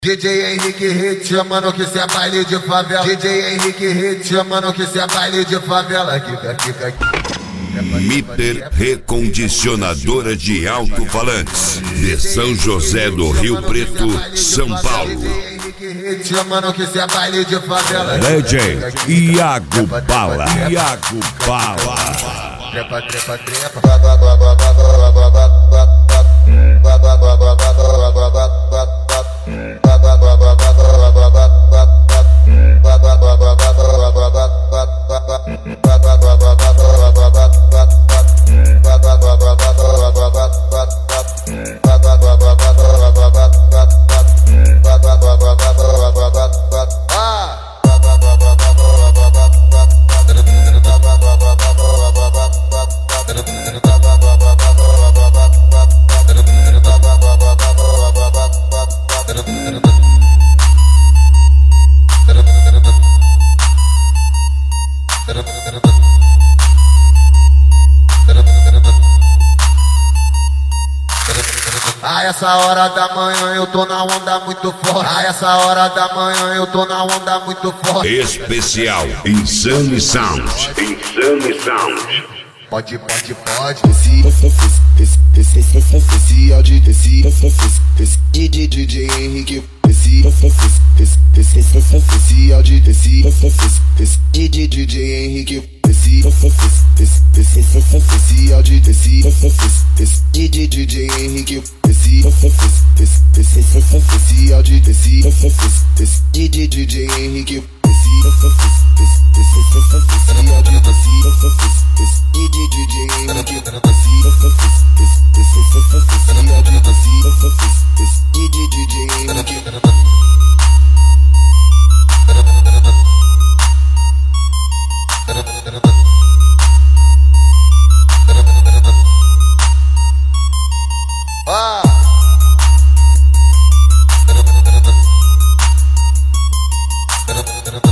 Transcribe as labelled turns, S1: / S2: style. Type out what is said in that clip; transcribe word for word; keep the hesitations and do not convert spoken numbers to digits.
S1: D J Henrique Hit, mano, que cê é baile de favela. D J Henrique Hit, mano, que cê é baile de favela. Kika, kika,
S2: Mitter Recondicionadora de Alto-Falantes, de São José do Rio Preto, São Paulo.
S1: Mano, que cê é baile de favela.
S3: D J Iago Bala, Iago Bala.
S1: Trepa, trepa, trepa. A essa hora da manhã eu tô na onda muito forte. A essa hora da manhã eu tô na onda muito forte.
S2: Especial Insane Sound. Insane Sound.
S1: Pode, pode, pode.
S4: Esse áudio desse D J Henrique. Esse áudio desse D J Henrique. Esse áudio desse D J Henrique. Esse áudio desse D J Henrique.
S1: Ah!